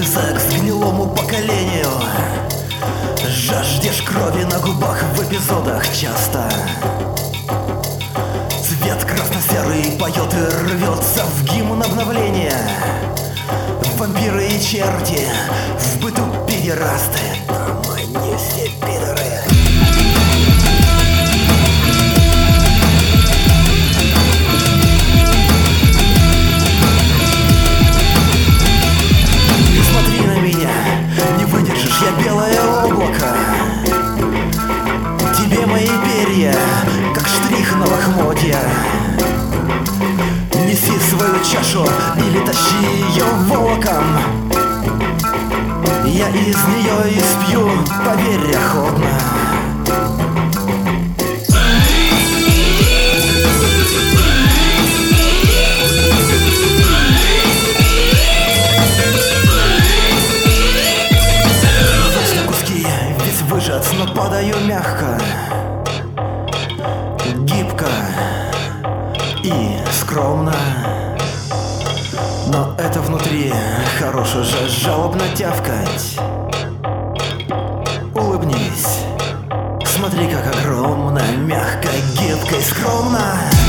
Бесплатный секс гнилому поколению. Жаждешь крови на губах в эпизодах часто. Цвет красно-серый поет и рвется в гимн обновления. Вампиры и черти, в быту педерасты, но мы не все пидоры. Не смотри на меня, не выдержишь, я белое облако. Тебе мои перья, как штрих на лохмотья. Неси свою чашу или тащи ее волоком. Я из нее испью, поверь, охотно. Рвусь на куски, весь выжат, но падаю мягко, гибко и скромно. Но это внутри хорош уже жалобно тявкать. Улыбнись, смотри, как огромно, мягко, гибко и скромно.